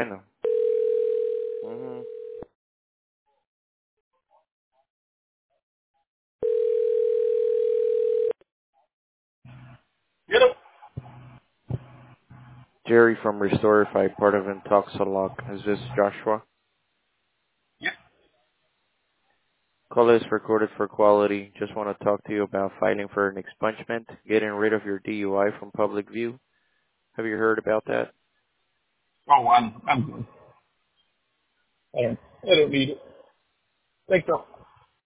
Bueno. Ujú. Get him. Jerry from Restorify, part of Intoxalog. Is this Joshua? Yeah. Call is recorded for quality. Just want to talk to you about filing for an expungement, getting rid of your DUI from public view. Have you heard about that? Oh, I'm good. I don't need it. Thanks, though.